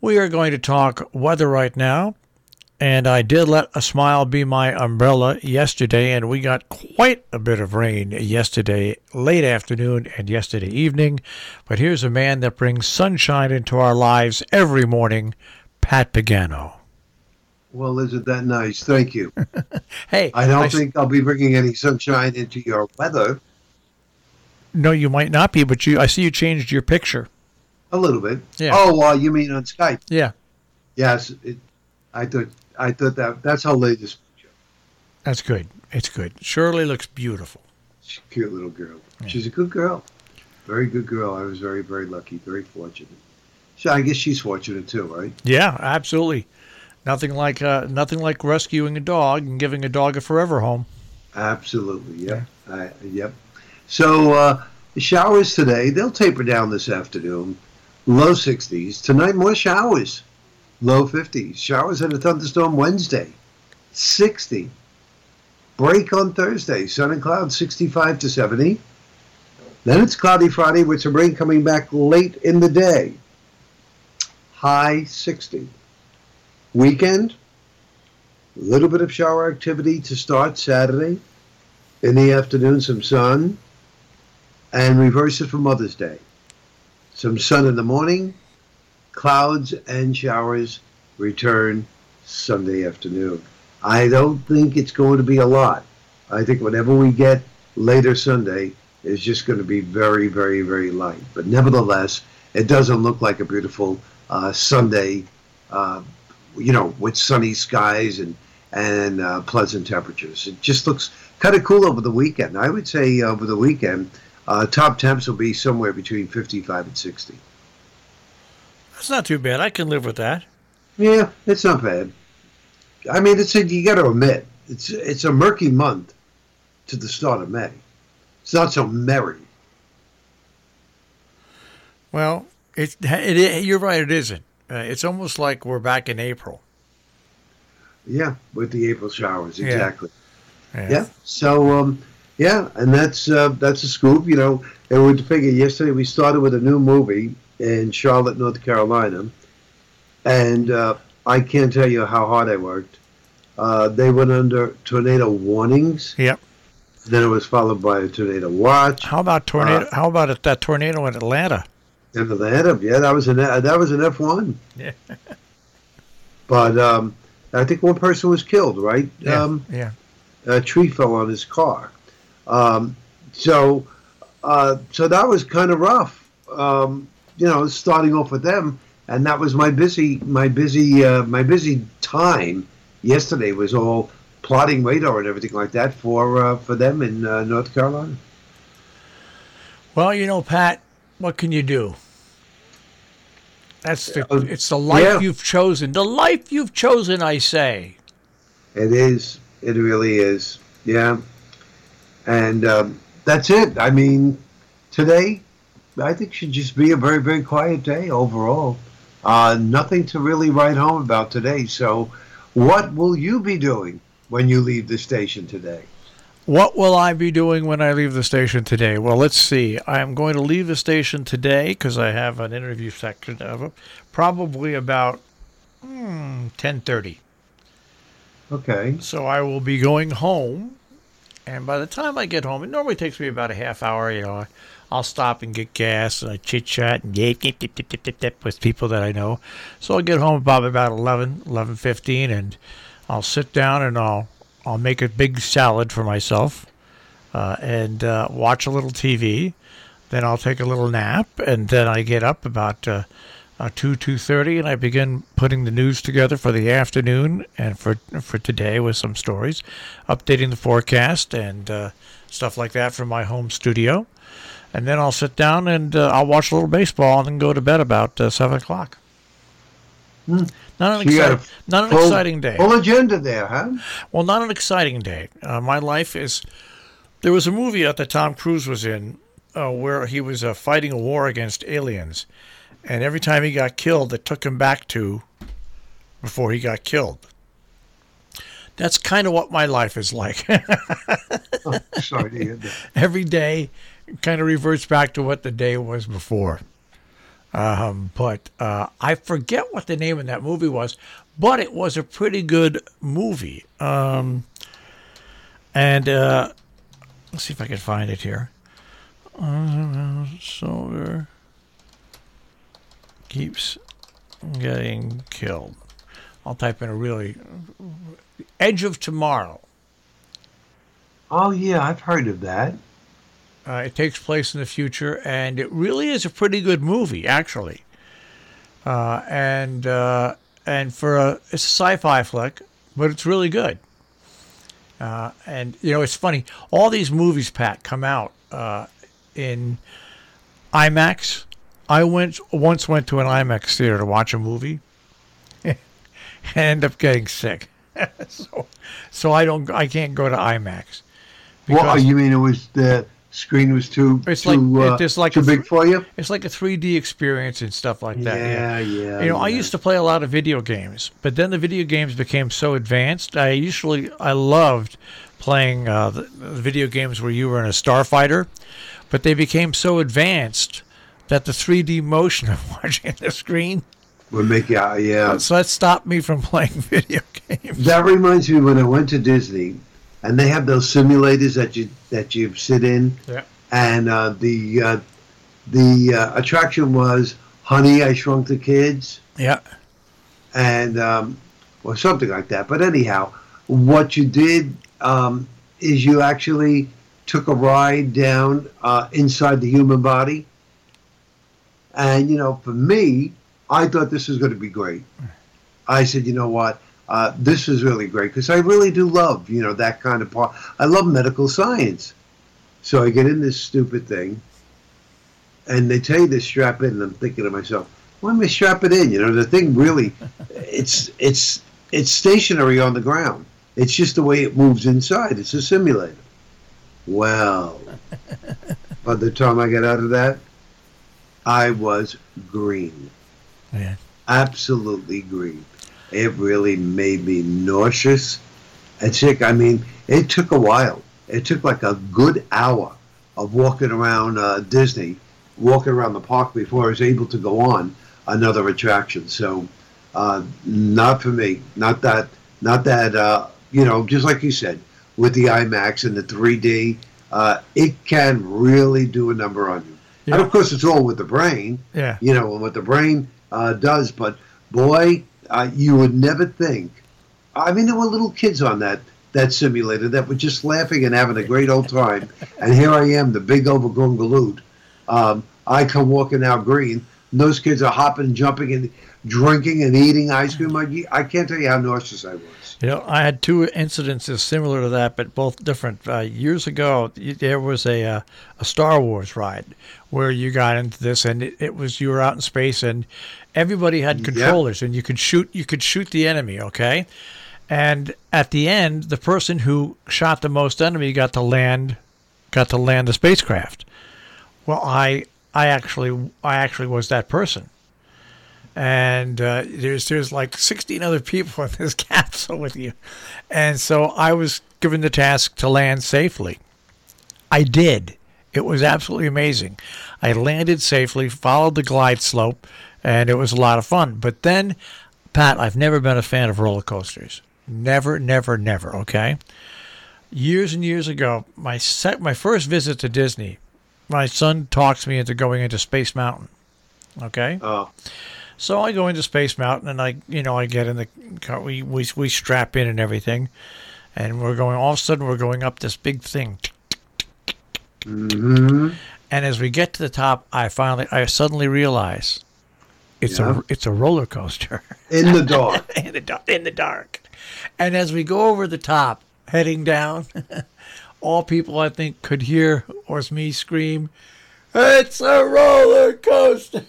We are going to talk weather right now. And I did let a smile be my umbrella yesterday, and we got quite a bit of rain yesterday, late afternoon and yesterday evening. But here's a man that brings sunshine into our lives every morning, Pat Pagano. Well, isn't that nice? Thank you. Hey, I don't think I'll be bringing any sunshine into your weather. No, you might not be, but I see you changed your picture. A little bit. Yeah. Oh, you mean on Skype? Yeah. Yes. I thought that's how latest picture. That's good. It's good. Shirley looks beautiful. She's a cute little girl. Yeah. She's a good girl. Very good girl. I was very, very lucky, very fortunate. So I guess she's fortunate too, right? Yeah, absolutely. Nothing like rescuing a dog and giving a dog a forever home. Absolutely. Yep. Yeah. Yep. So the showers today, they'll taper down this afternoon. Low 60s. Tonight, more showers. Low 50s. Showers and a thunderstorm Wednesday. 60. Break on Thursday. Sun and clouds 65 to 70. Then it's cloudy Friday with some rain coming back late in the day. High 60. Weekend. A little bit of shower activity to start Saturday. In the afternoon, some sun. And reverse it for Mother's Day. Some sun in the morning. Clouds and showers return Sunday afternoon. I don't think it's going to be a lot. I think whatever we get later Sunday is just going to be very, very, very light. But nevertheless, it doesn't look like a beautiful Sunday, with sunny skies and pleasant temperatures. It just looks kind of cool over the weekend. I would say over the weekend, top temps will be somewhere between 55 and 60. That's not too bad. I can live with that. Yeah, it's not bad. I mean, you got to admit, it's a murky month to the start of May. It's not so merry. Well, you're right. It isn't. It's almost like we're back in April. Yeah, with the April showers, exactly. Yeah. So, and that's a scoop. And we figure yesterday we started with a new movie in Charlotte, North Carolina, and I can't tell you how hard I worked. They went under tornado warnings. Yep. Then it was followed by a tornado watch. How about tornado? How about that tornado in Atlanta? In Atlanta, yeah, that was an F1. Yeah. But I think one person was killed, right? Yeah. A tree fell on his car. So that was kind of rough. Starting off with them, and that was my busy time. Yesterday was all plotting radar and everything like that for them in North Carolina. Well, Pat, what can you do? It's the life you've chosen. The life you've chosen, I say. It is. It really is. Yeah. And that's it. I mean, today, I think should just be a very, very quiet day overall. Nothing to really write home about today. So what will you be doing when you leave the station today? What will I be doing when I leave the station today? Well, let's see. I am going to leave the station today because I have an interview section of it, probably about 10:30. Okay. So I will be going home, and by the time I get home, it normally takes me about a half hour. I'll stop and get gas, and I chit-chat and with people that I know. So I'll get home probably about 11:15, and I'll sit down and I'll make a big salad for myself and watch a little TV. Then I'll take a little nap, and then I get up about 2:30, and I begin putting the news together for the afternoon and for today with some stories, updating the forecast and stuff like that from my home studio. And then I'll sit down and I'll watch a little baseball and then go to bed about 7 o'clock. Not an exciting day. Full agenda there, huh? Well, not an exciting day. My life is... There was a movie that Tom Cruise was in where he was fighting a war against aliens. And every time he got killed, it took him back to before he got killed. That's kind of what my life is like. Sorry to hear that. Every day kind of reverts back to what the day was before. But I forget what the name of that movie was, but it was a pretty good movie. And let's see if I can find it here. Soldier keeps getting killed. I'll type in a really Edge of Tomorrow. Oh yeah, I've heard of that. It takes place in the future, and it really is a pretty good movie, actually. And for it's a sci-fi flick, but it's really good. And you know, it's funny. All these movies, Pat, come out in IMAX. I once went to an IMAX theater to watch a movie, and ended up getting sick. so I can't go to IMAX. What you mean? It was the screen was too too big for you? It's like a 3D experience and stuff like that. Yeah. You know, I used to play a lot of video games, but then the video games became so advanced. I loved playing the video games where you were in a starfighter, but they became so advanced that the 3D motion of watching the screen would make you, So that stopped me from playing video games. That reminds me when I went to Disney, and they have those simulators that you sit in. Yeah. And the attraction was Honey, I Shrunk the Kids. Yeah. And or something like that. But anyhow, what you did is you actually took a ride down inside the human body. And, you know, for me, I thought this was going to be great. I said, you know what? This is really great because I really do love, you know, that kind of part. I love medical science. So I get in this stupid thing, and they tell you to strap in, and I'm thinking to myself, why am I strap it in? You know, the thing really, it's stationary on the ground. It's just the way it moves inside. It's a simulator. Well, by the time I got out of that, I was green. Yeah. Absolutely green. It really made me nauseous and sick. I mean, it took a while. It took like a good hour of walking around Disney, walking around the park before I was able to go on another attraction. So, not for me. Not that. You know, just like you said, with the IMAX and the 3D, it can really do a number on you. Yeah. And of course, it's all with the brain. Yeah. You know, and what the brain does. But boy, you would never think. I mean, there were little kids on that simulator that were just laughing and having a great old time. And here I am, the big overgrown galoot. I come walking out green. And those kids are hopping, jumping, and drinking and eating ice cream. I can't tell you how nauseous I was. You know, I had two incidences similar to that, but both different. Years ago, there was a Star Wars ride where you got into this, and it was you were out in space, and everybody had controllers, and you could shoot the enemy. Okay, and at the end, the person who shot the most enemy got to land the spacecraft. Well, I actually was that person. And there's like 16 other people in this capsule with you. And so I was given the task to land safely. I did. It was absolutely amazing. I landed safely, followed the glide slope, and it was a lot of fun. But then, Pat, I've never been a fan of roller coasters. Never, okay? Years and years ago, my first visit to Disney, my son talks me into going into Space Mountain, okay? Oh. So I go into Space Mountain, and I get in the car. We strap in and everything, and all of a sudden we're going up this big thing. Mm-hmm. And as we get to the top, I suddenly realize it's a roller coaster in the dark. in the dark. And as we go over the top, heading down, all people I think could hear was me scream, "It's a roller coaster!"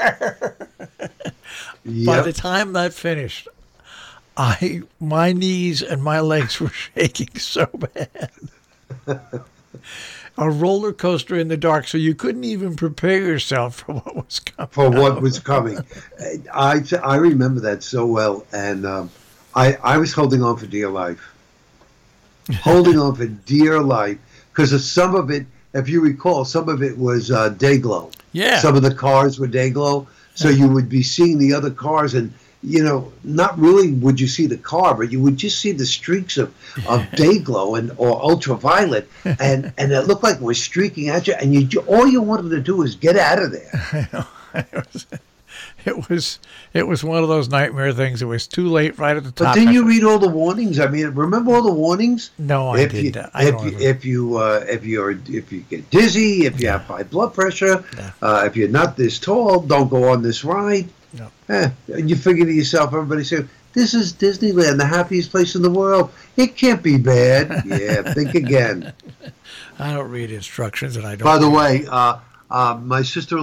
By the time that finished, my knees and my legs were shaking so bad. A roller coaster in the dark, so you couldn't even prepare yourself for what was coming. I remember that so well, and I was holding on for dear life. Holding on for dear life, because some of it, if you recall, some of it was day glow. Yeah. Some of the cars were day glow. So you would be seeing the other cars, and not really would you see the car, but you would just see the streaks of day glow or ultraviolet, and it looked like it was streaking at you, and all you wanted to do was get out of there. It was one of those nightmare things. It was too late right at the top. But didn't you read all the warnings? I mean, remember all the warnings? No, I didn't. If you get dizzy, if you have high blood pressure, if you're not this tall, don't go on this ride. No. And you figure to yourself, everybody saying, this is Disneyland, the happiest place in the world. It can't be bad. Yeah, think again. I don't read instructions, and I don't. By the way, my sister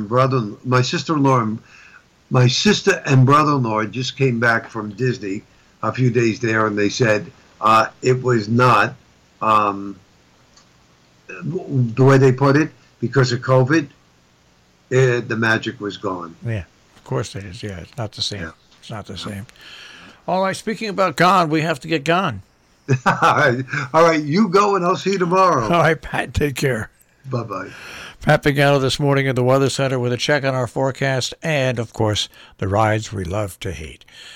and brother-in-law just came back from Disney a few days there, and they said it was not the way they put it, because of COVID, the magic was gone. Yeah, of course it is. Yeah, it's not the same. Yeah. It's not the same. All right, speaking about gone, we have to get gone. All right, you go, and I'll see you tomorrow. All right, Pat, take care. Bye-bye. Pat Pagano this morning at the Weather Center with a check on our forecast and, of course, the rides we love to hate.